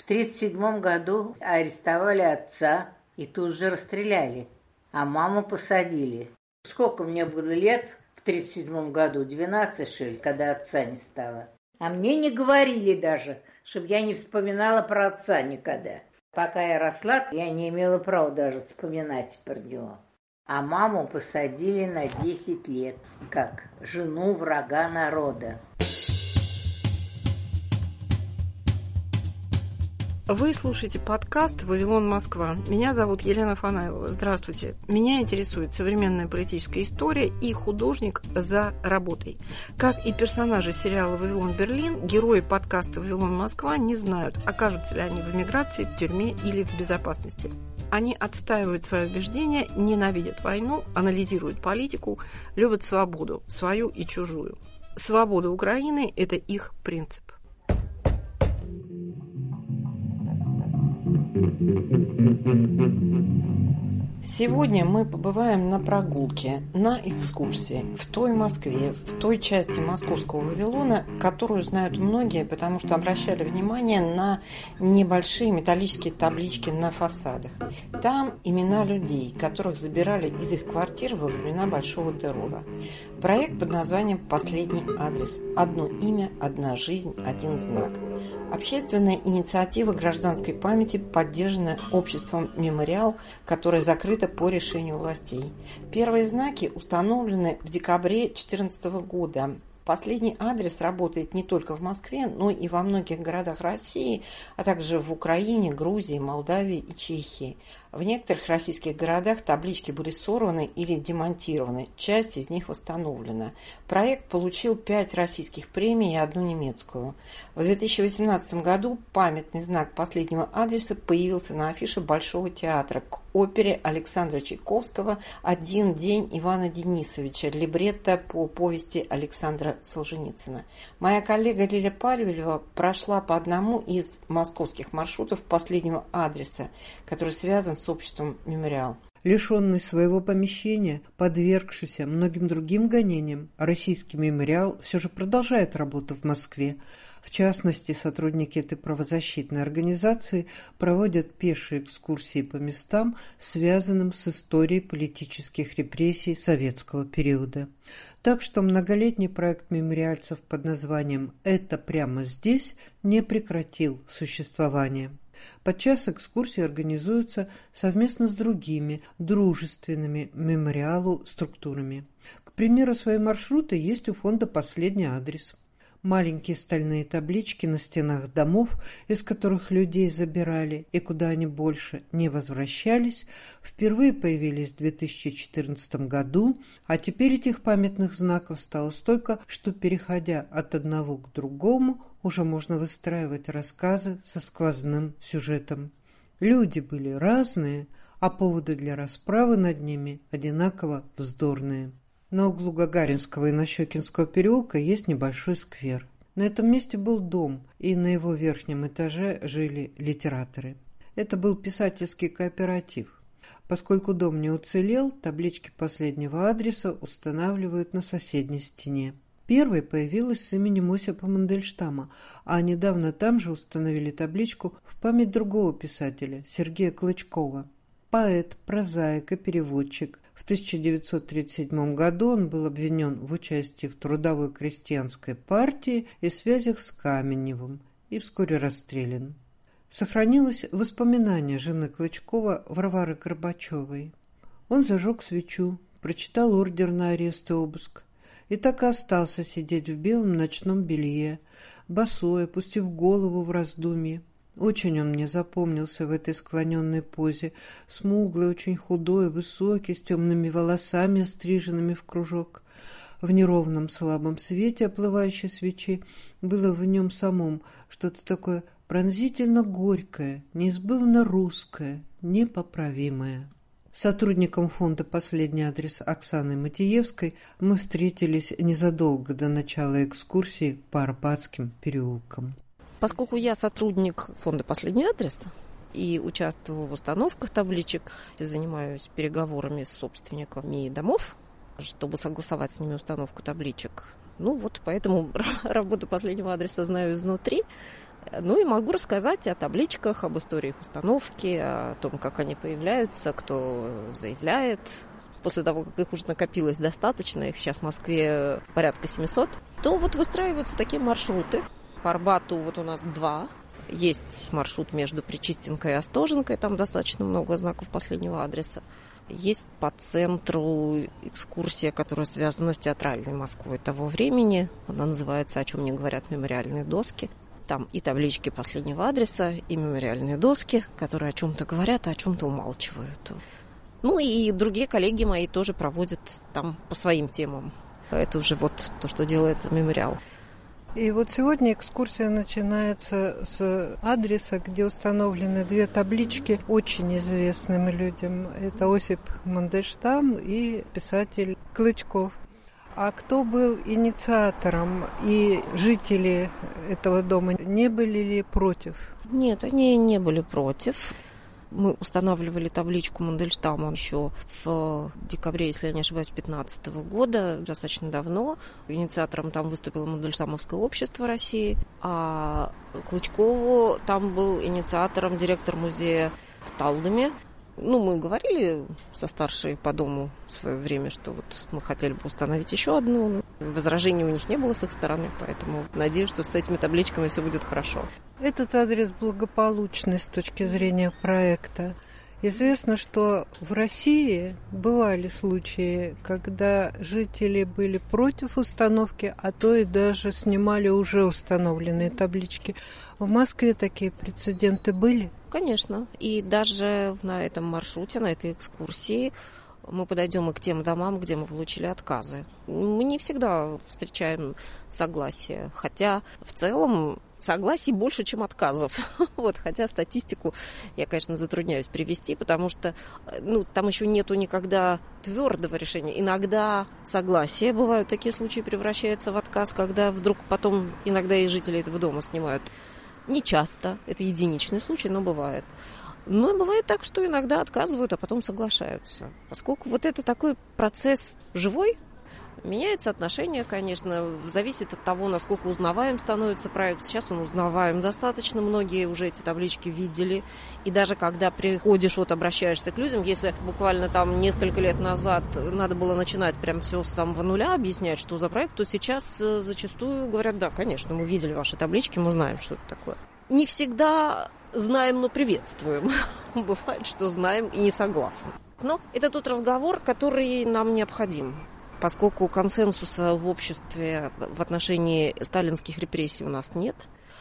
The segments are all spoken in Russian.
В 1937 году арестовали отца и тут же расстреляли, а маму посадили. Сколько мне было лет в 1937 году? 12, что ли, когда отца не стало. А мне не говорили даже, чтобы я не вспоминала про отца никогда. Пока я росла, я не имела права даже вспоминать про него. А маму посадили на 10 лет, как жену врага народа. Вы слушаете подкаст «Вавилон, Москва». Меня зовут Елена Фанайлова. Здравствуйте. Меня интересует современная политическая история и художник за работой. Как и персонажи сериала «Вавилон, Берлин», герои подкаста «Вавилон, Москва» не знают, окажутся ли они в эмиграции, в тюрьме или в безопасности. Они отстаивают свои убеждения, ненавидят войну, анализируют политику, любят свободу, свою и чужую. Свобода Украины – это их принцип. Сегодня мы побываем на прогулке, на экскурсии в той Москве, в той части московского Вавилона, которую знают многие, потому что обращали внимание на небольшие металлические таблички на фасадах. Там имена людей, которых забирали из их квартир во времена Большого террора. Проект под названием «Последний адрес». Одно имя, одна жизнь, один знак. Общественная инициатива гражданской памяти, поддержанная обществом «Мемориал», которое закрыто по решению властей. Первые знаки установлены в декабре 2014 года. Последний адрес работает не только в Москве, но и во многих городах России, а также в Украине, Грузии, Молдавии и Чехии. В некоторых российских городах таблички были сорваны или демонтированы, часть из них восстановлена. Проект получил 5 российских премий и 1 немецкую. В 2018 году памятный знак последнего адреса появился на афише Большого театра к опере Александра Чайковского «Один день Ивана Денисовича», либретто по повести Александра Солженицына. Моя коллега Лиля Пальвелева прошла по одному из московских маршрутов последнего адреса, который связан с обществом «Мемориал». Лишенный своего помещения, подвергшийся многим другим гонениям, российский «Мемориал» все же продолжает работу в Москве. В частности, сотрудники этой правозащитной организации проводят пешие экскурсии по местам, связанным с историей политических репрессий советского периода. Так что многолетний проект мемориальцев под названием «Это прямо здесь» не прекратил существование. Подчас экскурсии организуются совместно с другими дружественными мемориалу структурами. К примеру, свои маршруты есть у фонда «Последний адрес». Маленькие стальные таблички на стенах домов, из которых людей забирали и куда они больше не возвращались, впервые появились в 2014 году, а теперь этих памятных знаков стало столько, что, переходя от одного к другому, уже можно выстраивать рассказы со сквозным сюжетом. Люди были разные, а поводы для расправы над ними одинаково вздорные. На углу Гагаринского и Нащекинского переулка есть небольшой сквер. На этом месте был дом, и на его верхнем этаже жили литераторы. Это был писательский кооператив. Поскольку дом не уцелел, таблички последнего адреса устанавливают на соседней стене. Первой появилась с именем Осипа Мандельштама, а недавно там же установили табличку в память другого писателя, Сергея Клычкова. Поэт, прозаик и переводчик. В 1937 году он был обвинен в участии в трудовой крестьянской партии и связях с Каменевым и вскоре расстрелян. Сохранилось воспоминание жены Клычкова Варвары Горбачевой. Он зажег свечу, прочитал ордер на арест и обыск, и так и остался сидеть в белом ночном белье, босой, опустив голову в раздумье. Очень он мне запомнился в этой склоненной позе, смуглый, очень худой, высокий, с темными волосами, остриженными в кружок. В неровном слабом свете оплывающей свечи было в нем самом что-то такое пронзительно горькое, неизбывно русское, непоправимое. С сотрудником фонда «Последний адрес» Оксаной Матиевской мы встретились незадолго до начала экскурсии по Арбатским переулкам. Поскольку я сотрудник фонда «Последний адрес» и участвую в установках табличек, занимаюсь переговорами с собственниками домов, чтобы согласовать с ними установку табличек. Поэтому работу «Последнего адреса» знаю изнутри. Ну и могу рассказать о табличках, об истории их установки, о том, как они появляются, кто заявляет. После того, как их уже накопилось достаточно, их сейчас в Москве порядка 700, то вот выстраиваются такие маршруты. По Арбату вот у нас 2. Есть маршрут между Причистенкой и Остоженкой, там достаточно много знаков последнего адреса. Есть по центру экскурсия, которая связана с театральной Москвой того времени. Она называется «О чем не говорят мемориальные доски». Там и таблички последнего адреса, и мемориальные доски, которые о чем-то говорят, а о чем-то умалчивают. Ну и другие коллеги мои тоже проводят там по своим темам. Это уже вот то, что делает мемориал. И вот сегодня экскурсия начинается с адреса, где установлены 2 таблички очень известным людям. Это Осип Мандельштам и писатель Клычков. А кто был инициатором, и жители этого дома не были ли против? Нет, они не были против. Мы устанавливали табличку Мандельштама еще в декабре, если я не ошибаюсь, 2015 года, достаточно давно. Инициатором там выступило Мандельштамовское общество России, а Клычкову там был инициатором директор музея в Талдоме. Ну, мы говорили со старшей по дому в свое время, что вот мы хотели бы установить еще одну. Возражений у них не было с их стороны, поэтому надеюсь, что с этими табличками все будет хорошо. Этот адрес благополучный с точки зрения проекта. Известно, что в России бывали случаи, когда жители были против установки, а то и даже снимали уже установленные таблички. В Москве такие прецеденты были? Конечно. И даже на этом маршруте, на этой экскурсии мы подойдем и к тем домам, где мы получили отказы. Мы не всегда встречаем согласие, хотя в целом согласий больше, чем отказов. Вот, хотя статистику я, конечно, затрудняюсь привести, потому что там еще нету никогда твердого решения. Иногда согласие, бывают такие случаи, превращается в отказ, когда вдруг потом иногда и жители этого дома снимают. Не часто, это единичный случай, но бывает. Но бывает так, что иногда отказывают, а потом соглашаются. Поскольку вот это такой процесс живой, меняется отношение, конечно, зависит от того, насколько узнаваем становится проект. Сейчас он узнаваем достаточно, многие уже эти таблички видели. И даже когда приходишь, обращаешься к людям, если буквально там несколько лет назад надо было начинать прям все с самого нуля, объяснять, что за проект, то сейчас зачастую говорят: да, конечно, мы видели ваши таблички, мы знаем, что это такое. Не всегда знаем, но приветствуем. Бывает, что знаем и не согласны. Но это тот разговор, который нам необходим. Поскольку консенсуса в обществе в отношении сталинских репрессий у нас нет,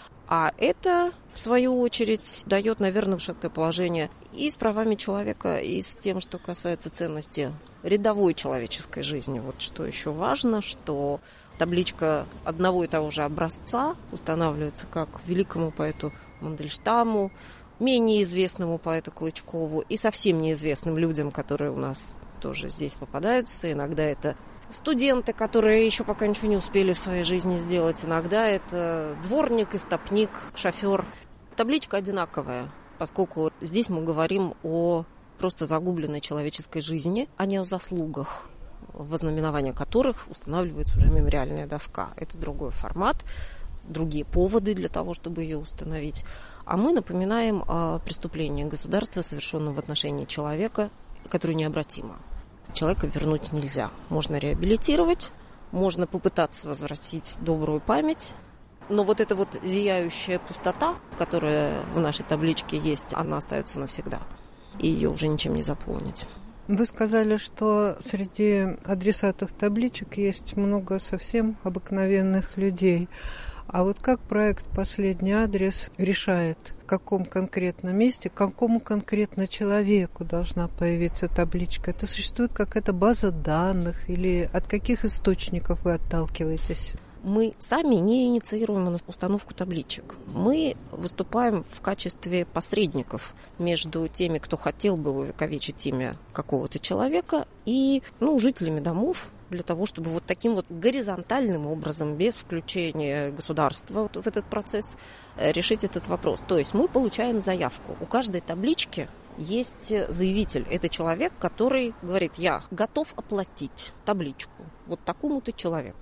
а это, в свою очередь, дает, наверное, шаткое положение и с правами человека, и с тем, что касается ценности рядовой человеческой жизни. Вот что еще важно, что табличка одного и того же образца устанавливается как великому поэту Мандельштаму, менее известному поэту Клычкову и совсем неизвестным людям, которые у нас тоже здесь попадаются. Иногда это студенты, которые еще пока ничего не успели в своей жизни сделать. Иногда это дворник, истопник, шофер. Табличка одинаковая, поскольку здесь мы говорим о просто загубленной человеческой жизни, а не о заслугах, в ознаменование которых устанавливается уже мемориальная доска. Это другой формат, другие поводы для того, чтобы ее установить. А мы напоминаем о преступлении государства, совершенном в отношении человека, которое необратимо. Человека вернуть нельзя. Можно реабилитировать, можно попытаться возвратить добрую память, но вот эта вот зияющая пустота, которая в нашей табличке есть, она остается навсегда, и ее уже ничем не заполнить. Вы сказали, что среди адресатов табличек есть много совсем обыкновенных людей. А вот как проект «Последний адрес» решает, в каком конкретном месте, к какому конкретно человеку должна появиться табличка? Это существует какая-то база данных или от каких источников вы отталкиваетесь? Мы сами не инициируем установку табличек. Мы выступаем в качестве посредников между теми, кто хотел бы увековечить имя какого-то человека, и жителями домов, для того, чтобы вот таким вот горизонтальным образом, без включения государства в этот процесс, решить этот вопрос. То есть мы получаем заявку. У каждой таблички есть заявитель. Это человек, который говорит: я готов оплатить табличку вот такому-то человеку.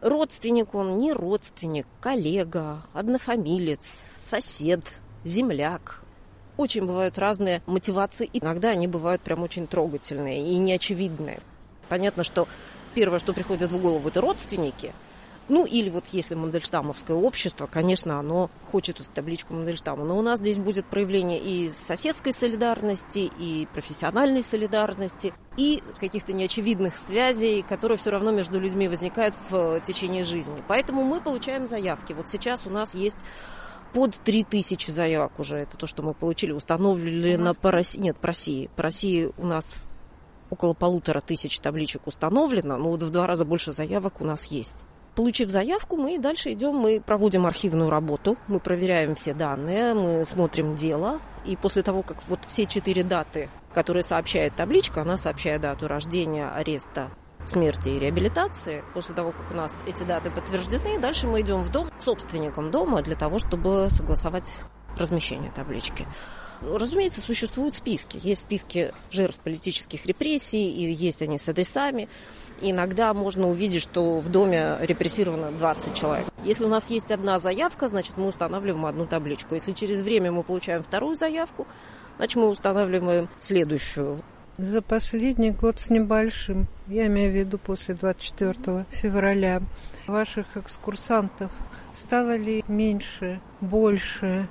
Родственник он, не родственник, коллега, однофамилец, сосед, земляк. Очень бывают разные мотивации, и иногда они бывают прям очень трогательные и неочевидные. Понятно, что первое, что приходит в голову, это родственники. Ну, или вот если Мандельштамовское общество, конечно, оно хочет эту табличку Мандельштама. Но у нас здесь будет проявление и соседской солидарности, и профессиональной солидарности, и каких-то неочевидных связей, которые все равно между людьми возникают в течение жизни. Поэтому мы получаем заявки. Вот сейчас у нас есть под 3000 заявок уже. Это то, что мы получили. Установлено по России. Нет, по России. По России у нас около 1500 табличек установлено, но вот в 2 раза больше заявок у нас есть. Получив заявку, мы дальше идем, мы проводим архивную работу, мы проверяем все данные, мы смотрим дело. И после того, как вот все 4 даты, которые сообщает табличка, она сообщает дату рождения, ареста, смерти и реабилитации. После того, как у нас эти даты подтверждены, дальше мы идем в дом к собственникам дома для того, чтобы согласовать размещение таблички. Разумеется, существуют списки. Есть списки жертв политических репрессий, и есть они с адресами. Иногда можно увидеть, что в доме репрессировано 20 человек. Если у нас есть одна заявка, значит, мы устанавливаем одну табличку. Если через время мы получаем вторую заявку, значит, мы устанавливаем следующую. За последний год с небольшим, я имею в виду после 24 февраля, ваших экскурсантов стало ли меньше, больше?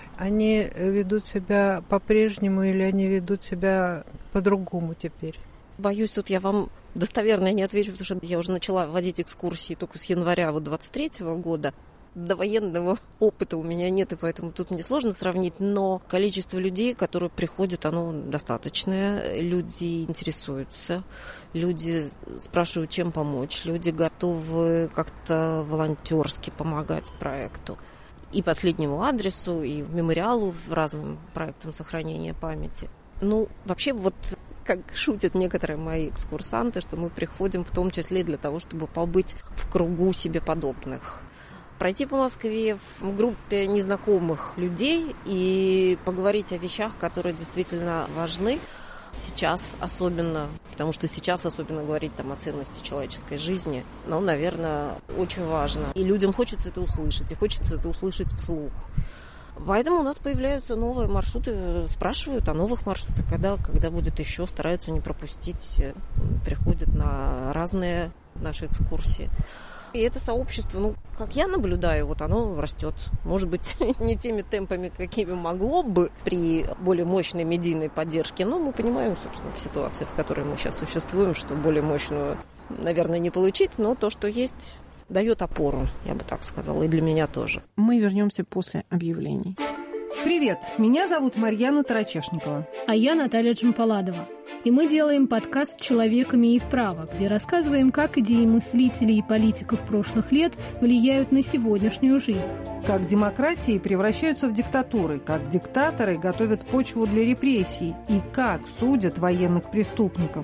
Они ведут себя по-прежнему или они ведут себя по-другому теперь? Боюсь, тут я вам достоверно не отвечу, потому что я уже начала водить экскурсии только с января 23 года. Довоенного опыта у меня нет, и поэтому тут мне сложно сравнить, но количество людей, которые приходят, оно достаточное. Люди интересуются, люди спрашивают, чем помочь, люди готовы как-то волонтерски помогать проекту. И последнему адресу, и мемориалу, в разным проектам сохранения памяти. Ну, вообще, вот как шутят некоторые мои экскурсанты, что мы приходим в том числе для того, чтобы побыть в кругу себе подобных. Пройти по Москве в группе незнакомых людей и поговорить о вещах, которые действительно важны. Сейчас особенно, потому что сейчас особенно говорить там о ценности человеческой жизни, ну, наверное, очень важно. И людям хочется это услышать, и хочется это услышать вслух. Поэтому у нас появляются новые маршруты, спрашивают о новых маршрутах, когда будет еще, стараются не пропустить, приходят на разные наши экскурсии. И это сообщество, ну, как я наблюдаю, вот оно растет. Может быть, не теми темпами, какими могло бы при более мощной медийной поддержке, но мы понимаем, собственно, в ситуации, в которой мы сейчас существуем, что более мощную, наверное, не получить, но то, что есть, дает опору, я бы так сказала, и для меня тоже. Мы вернемся после объявлений. Привет, меня зовут Марьяна Тарачешникова. А я Наталья Джампаладова. И мы делаем подкаст «Человек имеет право», где рассказываем, как идеи мыслителей и политиков прошлых лет влияют на сегодняшнюю жизнь. Как демократии превращаются в диктатуры, как диктаторы готовят почву для репрессий и как судят военных преступников.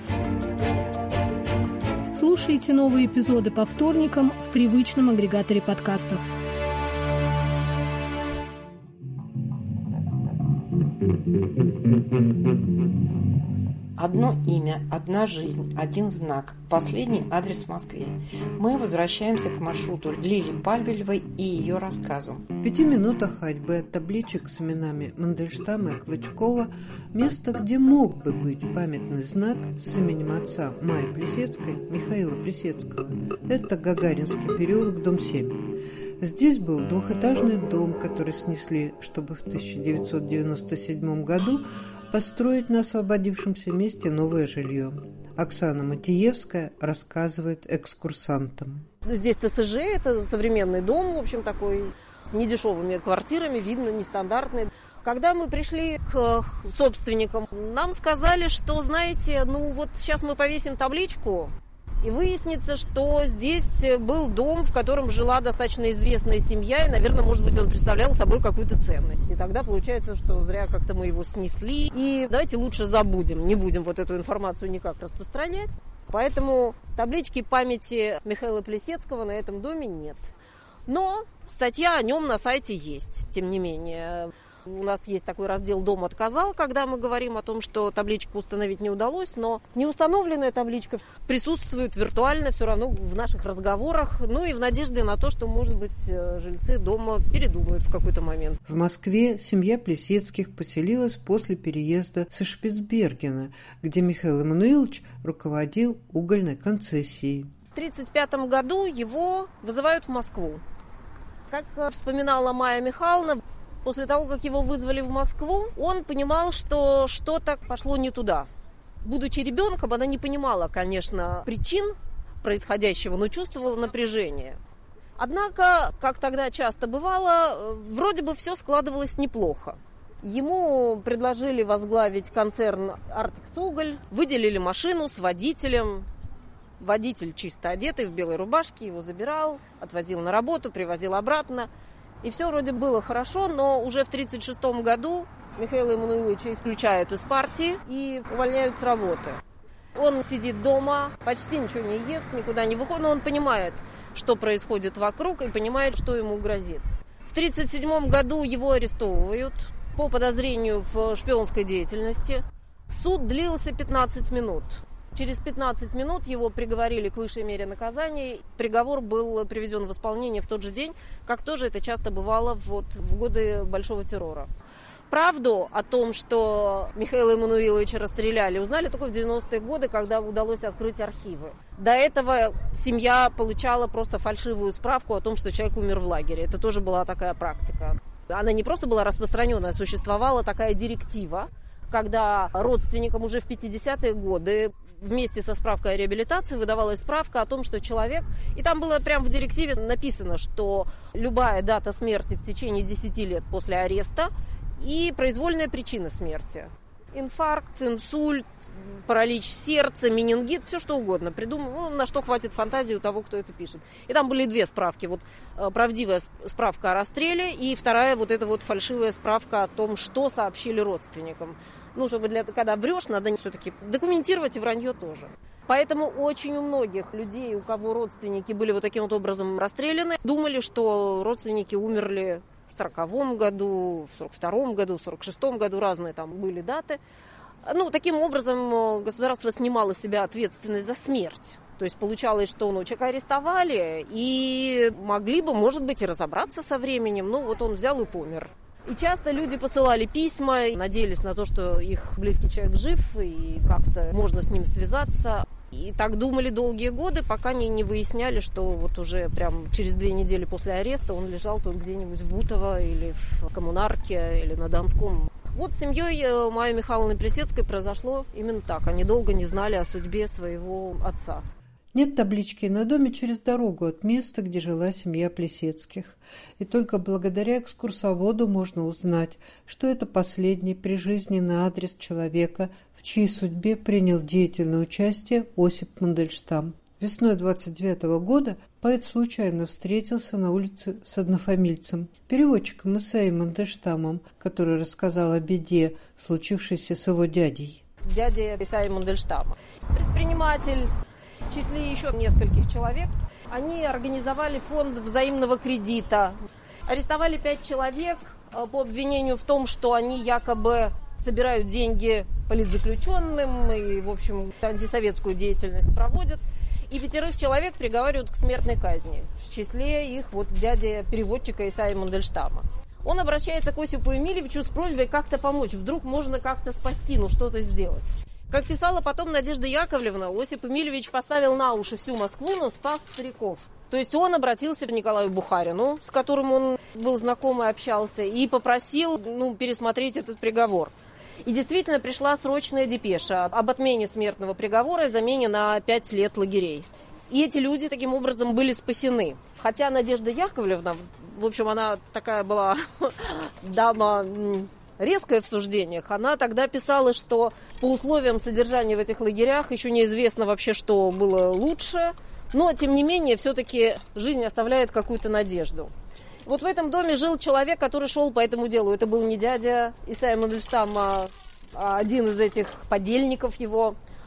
Слушайте новые эпизоды по вторникам в привычном агрегаторе подкастов. Одно имя, одна жизнь, один знак. Последний адрес в Москве. Мы возвращаемся к маршруту Лили Пальбелевой и ее рассказу. В 5 минутах ходьбы от табличек с именами Мандельштама и Клочкова место, где мог бы быть памятный знак с именем отца Майи Плисецкой, Михаила Плисецкого. Это Гагаринский переулок, дом 7. Здесь был двухэтажный дом, который снесли, чтобы в 1997 году построить на освободившемся месте новое жилье. Оксана Матиевская рассказывает экскурсантам. Здесь ТСЖ, это современный дом, в общем, такой с недешевыми квартирами, видно, нестандартный. Когда мы пришли к собственникам, нам сказали, что, знаете, ну вот сейчас мы повесим табличку, и выяснится, что здесь был дом, в котором жила достаточно известная семья, и, наверное, может быть, он представлял собой какую-то ценность. И тогда получается, что зря как-то мы его снесли. И давайте лучше забудем, не будем вот эту информацию никак распространять. Поэтому таблички памяти Михаила Плисецкого на этом доме нет. Но статья о нем на сайте есть, тем не менее. У нас есть такой раздел «Дом отказал», когда мы говорим о том, что табличку установить не удалось, но неустановленная табличка присутствует виртуально все равно в наших разговорах, ну и в надежде на то, что, может быть, жильцы дома передумают в какой-то момент. В Москве семья Плесецких поселилась после переезда со Шпицбергена, где Михаил Эммануилович руководил угольной концессией. В 1935 году его вызывают в Москву. Как вспоминала Майя Михайловна, после того, как его вызвали в Москву, он понимал, что что-то пошло не туда. Будучи ребенком, она не понимала, конечно, причин происходящего, но чувствовала напряжение. Однако, как тогда часто бывало, вроде бы все складывалось неплохо. Ему предложили возглавить концерн «Артекс-Уголь», выделили машину с водителем. Водитель чисто одетый, в белой рубашке, его забирал, отвозил на работу, привозил обратно. И все вроде было хорошо, но уже в 1936 году Михаила Эммануиловича исключают из партии и увольняют с работы. Он сидит дома, почти ничего не ест, никуда не выходит, но он понимает, что происходит вокруг, и понимает, что ему грозит. В 1937 году его арестовывают по подозрению в шпионской деятельности. Суд длился 15 минут. Через 15 минут его приговорили к высшей мере наказания. Приговор был приведен в исполнение в тот же день, как тоже это часто бывало в годы Большого террора. Правду о том, что Михаила Эммануиловича расстреляли, узнали только в 90-е годы, когда удалось открыть архивы. До этого семья получала просто фальшивую справку о том, что человек умер в лагере. Это тоже была такая практика. Она не просто была распространенная, существовала такая директива, когда родственникам уже в 50-е годы вместе со справкой о реабилитации выдавалась справка о том, что человек... И там было прямо в директиве написано, что любая дата смерти в течение 10 лет после ареста и произвольная причина смерти. Инфаркт, инсульт, паралич сердца, менингит, все что угодно. На что хватит фантазии у того, кто это пишет. И там были две справки. Правдивая справка о расстреле и вторая эта фальшивая справка о том, что сообщили родственникам. Чтобы когда врешь, надо все-таки документировать и вранье тоже. Поэтому очень у многих людей, у кого родственники были таким образом расстреляны, думали, что родственники умерли в 1940 году, в 1942 году, в 1946 году, разные там были даты. Таким образом государство снимало с себя ответственность за смерть. То есть получалось, что человека арестовали и могли бы, может быть, и разобраться со временем, он взял и помер. И часто люди посылали письма, надеялись на то, что их близкий человек жив, и как-то можно с ним связаться. И так думали долгие годы, пока не выясняли, что уже прям через 2 недели после ареста он лежал тут где-нибудь в Бутово или в Коммунарке или на Донском. С семьей Майи Михайловны Плесецкой произошло именно так. Они долго не знали о судьбе своего отца. Нет таблички на доме через дорогу от места, где жила семья Плесецких. И только благодаря экскурсоводу можно узнать, что это последний прижизненный адрес человека, в чьей судьбе принял деятельное участие Осип Мандельштам. Весной 1929 года поэт случайно встретился на улице с однофамильцем, переводчиком Исаием Мандельштамом, который рассказал о беде, случившейся с его дядей. Дядя Исаия Мандельштама. Предприниматель. В числе еще нескольких человек, они организовали фонд взаимного кредита. Арестовали 5 человек по обвинению в том, что они якобы собирают деньги политзаключенным и, в общем, антисоветскую деятельность проводят. И 5 человек приговаривают к смертной казни. В числе их дядя переводчика Исаия Мандельштама. Он обращается к Осипу Эмильевичу с просьбой как-то помочь. Вдруг можно как-то спасти, что-то сделать. Как писала потом Надежда Яковлевна, Осип Эмильевич поставил на уши всю Москву, но спас стариков. То есть он обратился к Николаю Бухарину, с которым он был знаком и общался, и попросил пересмотреть этот приговор. И действительно пришла срочная депеша об отмене смертного приговора и замене на 5 лет лагерей. И эти люди таким образом были спасены. Хотя Надежда Яковлевна, в общем, она такая была дама... резкая в суждениях, она тогда писала, что по условиям содержания в этих лагерях еще неизвестно вообще, что было лучше, но, тем не менее, все-таки жизнь оставляет какую-то надежду. В этом доме жил человек, который шел по этому делу. Это был не дядя Исаия Мандельштама, а один из этих подельников его.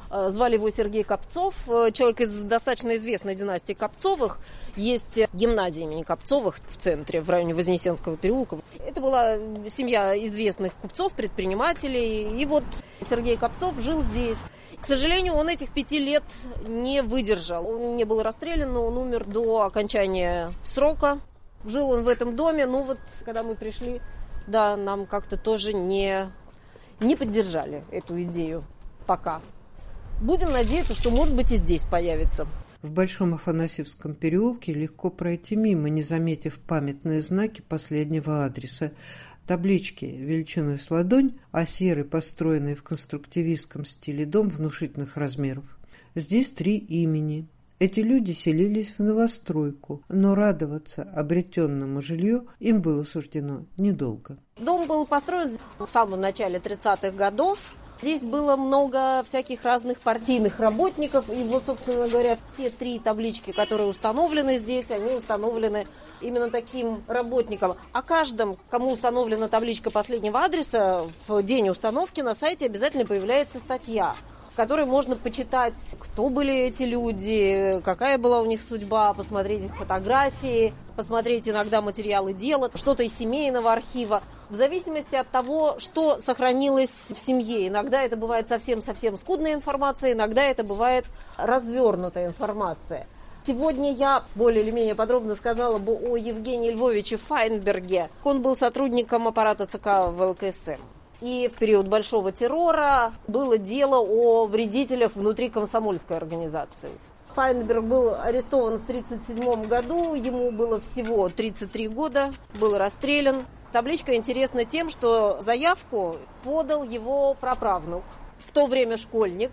Звали его Сергей Копцов, человек из достаточно известной династии Копцовых. Есть гимназия имени Копцовых в центре, в районе Вознесенского переулка. Это была семья известных купцов, предпринимателей. И вот Сергей Копцов жил здесь. К сожалению, он этих 5 лет не выдержал. Он не был расстрелян, но он умер до окончания срока. Жил он в этом доме, но вот когда мы пришли, да, нам как-то тоже не поддержали эту идею пока. Будем надеяться, что, может быть, и здесь появится. В Большом Афанасьевском переулке легко пройти мимо, не заметив памятные знаки последнего адреса. Таблички величиной с ладонь, а серый, построенный в конструктивистском стиле дом внушительных размеров. Здесь 3 имени. Эти люди селились в новостройку, но радоваться обретенному жилью им было суждено недолго. Дом был построен в самом начале 30-х годов. Здесь было много всяких разных партийных работников. И вот, собственно говоря, те 3 таблички, которые установлены здесь, они установлены именно таким работникам. О каждом, кому установлена табличка последнего адреса, в день установки на сайте обязательно появляется статья, в которой можно почитать, кто были эти люди, какая была у них судьба, посмотреть их фотографии, посмотреть иногда материалы дела, что-то из семейного архива. В зависимости от того, что сохранилось в семье. Иногда это бывает совсем-совсем скудная информация, иногда это бывает развернутая информация. Сегодня я более или менее подробно сказала бы о Евгении Львовиче Файнберге. Он был сотрудником аппарата ЦК ВЛКСМ. И в период Большого террора было дело о вредителях внутри комсомольской организации. Файнберг был арестован в 1937 году, ему было всего 33 года, был расстрелян. Табличка интересна тем, что заявку подал его праправнук, в то время школьник.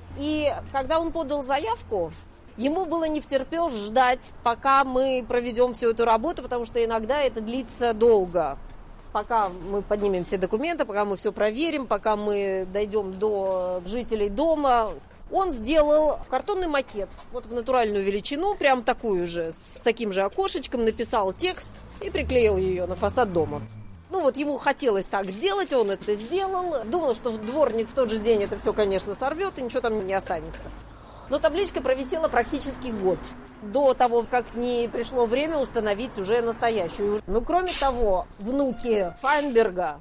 И когда он подал заявку, ему было не втерпешь ждать, пока мы проведем всю эту работу, потому что иногда это длится долго. Пока мы поднимем все документы, пока мы все проверим, пока мы дойдем до жителей дома. Он сделал картонный макет, вот в натуральную величину, прям такую же, с таким же окошечком, написал текст и приклеил ее на фасад дома. Ну вот ему хотелось так сделать, он это сделал. Думал, что дворник в тот же день это все, конечно, сорвет и ничего там не останется. Но табличка провисела практически год, до того, как не пришло время установить уже настоящую. Ну, кроме того, внуки Файнберга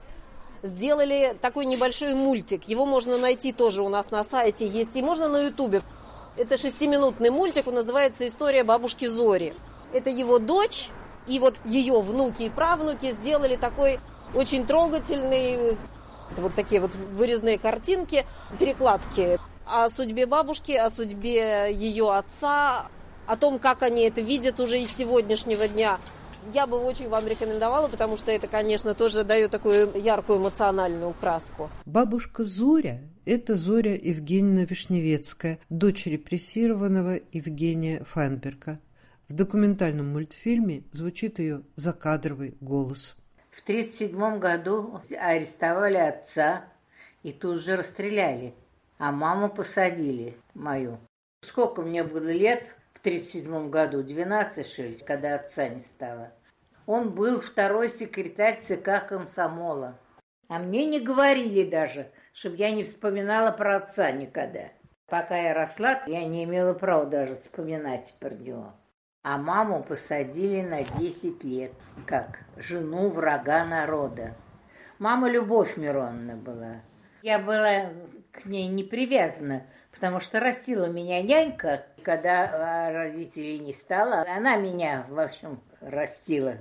сделали такой небольшой мультик. Его можно найти тоже у нас на сайте, есть и можно на Ютубе. Это 6-минутный мультик, он называется «История бабушки Зори». Это его дочь и вот ее внуки и правнуки сделали такой очень трогательный, вот такие вот вырезные картинки, перекладки о судьбе бабушки, о судьбе ее отца, о том, как они это видят уже из сегодняшнего дня. Я бы очень вам рекомендовала, потому что это, конечно, тоже дает такую яркую эмоциональную краску. Бабушка Зоря – это Зоря Евгеньевна Вишневецкая, дочь репрессированного Евгения Файнберга. В документальном мультфильме звучит ее закадровый голос. В 1937 году арестовали отца и тут же расстреляли, а маму посадили, мою. Сколько мне было лет в 1937 году? 12, что ли, когда отца не стало. Он был второй секретарь ЦК комсомола. А мне не говорили даже, чтобы я не вспоминала про отца никогда. Пока я росла, я не имела права даже вспоминать про него. А маму посадили на 10 лет, как жену врага народа. Мама Любовь Мироновна была. Я была к ней не привязана, потому что растила меня нянька. Когда родителей не стало, она меня, в общем, растила.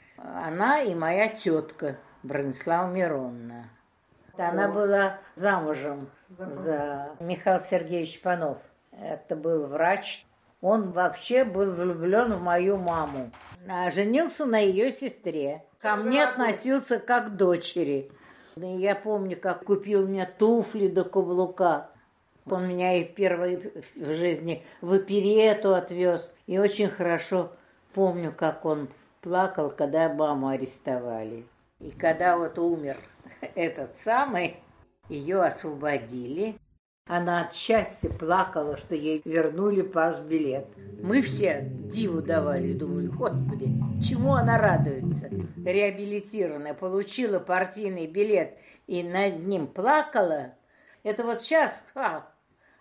Она и моя тетка Бронислава Мироновна. Она была замужем за Михаилом Сергеевичем Панов. Это был врач. Он вообще был влюблен в мою маму. А женился на ее сестре. Ко мне относился как к дочери. Я помню, как купил мне туфли до каблука. Он меня и впервые в жизни в оперету отвез. И очень хорошо помню, как он плакал, когда маму арестовали. И когда вот умер этот самый, ее освободили. Она от счастья плакала, что ей вернули пас-билет. Мы все диву давали, думали, господи, чему она радуется? Реабилитированная, получила партийный билет и над ним плакала. Это вот сейчас,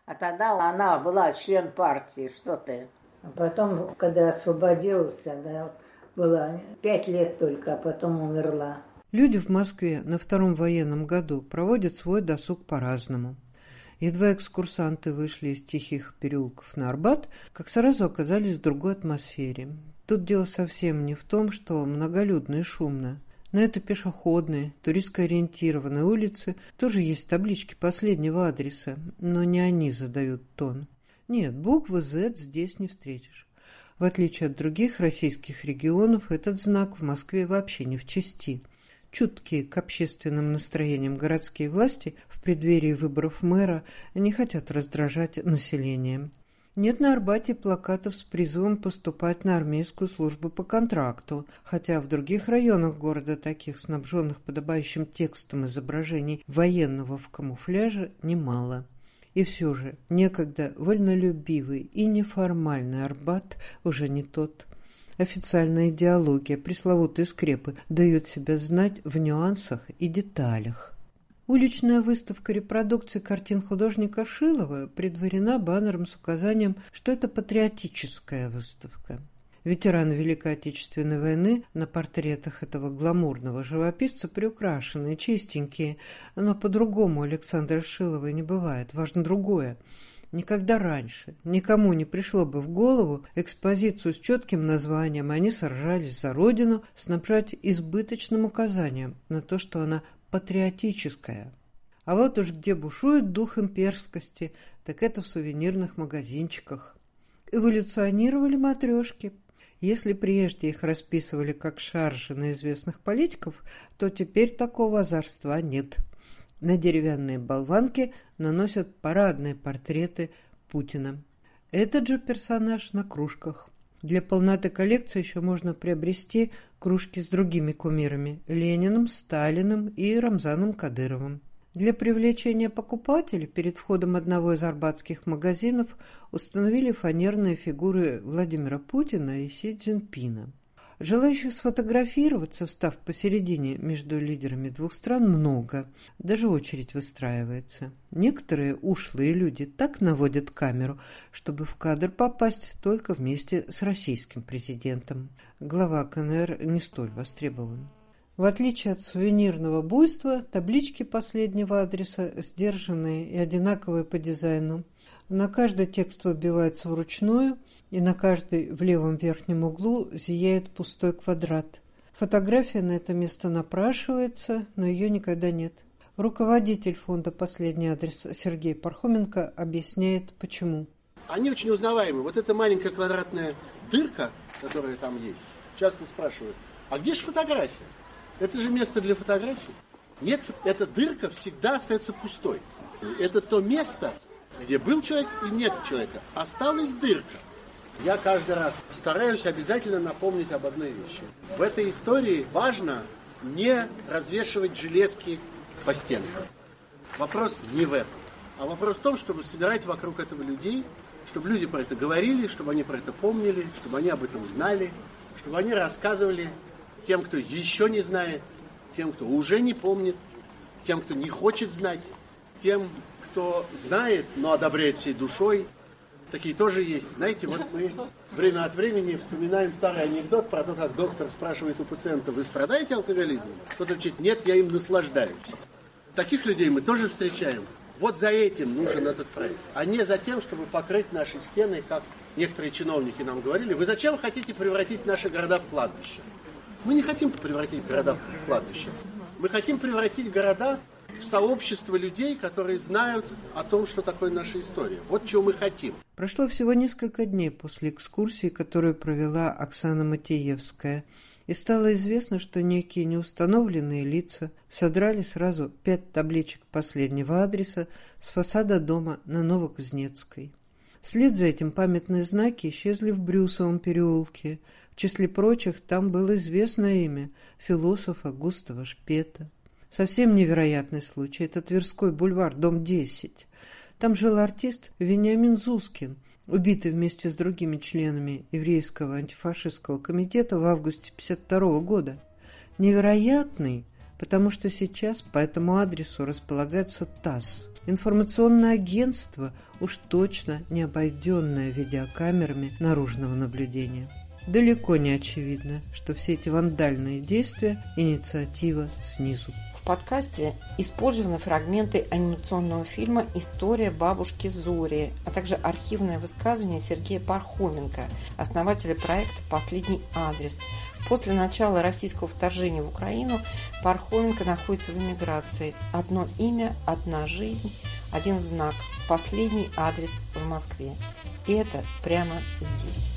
А тогда она была член партии, что ты. А потом, когда освободилась, она была 5 лет только, а потом умерла. Люди в Москве на втором военном году проводят свой досуг по-разному. Едва экскурсанты вышли из тихих переулков на Арбат, как сразу оказались в другой атмосфере. Тут дело совсем не в том, что многолюдно и шумно. На этой пешеходной, туристско-ориентированной улице тоже есть таблички последнего адреса, но не они задают тон. Нет, буквы Z здесь не встретишь. В отличие от других российских регионов, этот знак в Москве вообще не в чести. Чуткие к общественным настроениям городские власти в преддверии выборов мэра не хотят раздражать население. Нет на Арбате плакатов с призывом поступать на армейскую службу по контракту, хотя в других районах города, таких снабженных подобающим текстом изображений военного в камуфляже, немало. И все же некогда вольнолюбивый и неформальный Арбат уже не тот. Официальная идеология пресловутой скрепы дает себя знать в нюансах и деталях. Уличная выставка репродукций картин художника Шилова предварена баннером с указанием, что это патриотическая выставка. Ветераны Великой Отечественной войны на портретах этого гламурного живописца приукрашенные, чистенькие, но по-другому Александра Шилова не бывает, важно другое. Никогда раньше никому не пришло бы в голову экспозицию с четким названием «Они сражались за Родину» снабжать избыточным указанием на то, что она патриотическая. А вот уж где бушует дух имперскости, так это в сувенирных магазинчиках. Эволюционировали матрешки. Если прежде их расписывали как шаржи на известных политиков, то теперь такого озорства нет. На деревянные болванки наносят парадные портреты Путина. Этот же персонаж на кружках. Для полноты коллекции еще можно приобрести кружки с другими кумирами – Лениным, Сталиным и Рамзаном Кадыровым. Для привлечения покупателей перед входом одного из арбатских магазинов установили фанерные фигуры Владимира Путина и Си Цзиньпина. Желающих сфотографироваться, встав посередине между лидерами двух стран, много. Даже очередь выстраивается. Некоторые ушлые люди так наводят камеру, чтобы в кадр попасть только вместе с российским президентом. Глава КНР не столь востребован. В отличие от сувенирного буйства, таблички последнего адреса сдержанные и одинаковые по дизайну. На каждый текст выбивается вручную, и на каждый в левом верхнем углу зияет пустой квадрат. Фотография на это место напрашивается, но ее никогда нет. Руководитель фонда «Последний адрес» Сергей Пархоменко объясняет, почему. Они очень узнаваемы. Вот эта маленькая квадратная дырка, которая там есть, часто спрашивают, а где же фотография? Это же место для фотографий. Нет, эта дырка всегда остается пустой. Это то место, где был человек и нет человека. Осталась дырка. Я каждый раз стараюсь обязательно напомнить об одной вещи. В этой истории важно не развешивать железки по стенкам. Вопрос не в этом. А вопрос в том, чтобы собирать вокруг этого людей, чтобы люди про это говорили, чтобы они про это помнили, чтобы они об этом знали, чтобы они рассказывали тем, кто еще не знает, тем, кто уже не помнит, тем, кто не хочет знать, тем, кто знает, но одобряет всей душой. Такие тоже есть. Знаете, вот мы время от времени вспоминаем старый анекдот про то, как доктор спрашивает у пациента: вы страдаете алкоголизмом? Кто-то отвечает: нет, я им наслаждаюсь. Таких людей мы тоже встречаем. Вот за этим нужен этот проект, а не за тем, чтобы покрыть наши стены, как некоторые чиновники нам говорили. Вы зачем хотите превратить наши города в кладбище? Мы не хотим превратить города в кладбище. Мы хотим превратить города в сообщество людей, которые знают о том, что такое наша история. Вот чего мы хотим. Прошло всего несколько дней после экскурсии, которую провела Оксана Матеевская, и стало известно, что некие неустановленные лица содрали сразу 5 табличек последнего адреса с фасада дома на Новокузнецкой. Вслед за этим памятные знаки исчезли в Брюсовом переулке. В числе прочих там было известное имя философа Густава Шпета. Совсем невероятный случай – это Тверской бульвар, дом 10. Там жил артист Вениамин Зускин, убитый вместе с другими членами еврейского антифашистского комитета в августе 1952 года. Невероятный, потому что сейчас по этому адресу располагается ТАСС. Информационное агентство, уж точно не обойденное видеокамерами наружного наблюдения. Далеко не очевидно, что все эти вандальные действия – инициатива снизу. В подкасте использованы фрагменты анимационного фильма «История бабушки Зори», а также архивное высказывание Сергея Пархоменко, основателя проекта «Последний адрес». После начала российского вторжения в Украину Пархоменко находится в эмиграции. Одно имя, одна жизнь, один знак. Последний адрес в Москве. И это прямо здесь.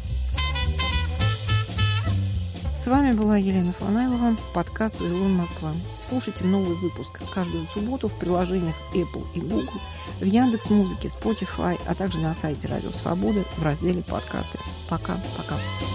С вами была Елена Фанайлова, подкаст «Вавилон Москва». Слушайте новый выпуск каждую субботу в приложениях Apple и Google, в Яндекс.Музыке, Spotify, а также на сайте Радио Свободы в разделе «Подкасты». Пока-пока.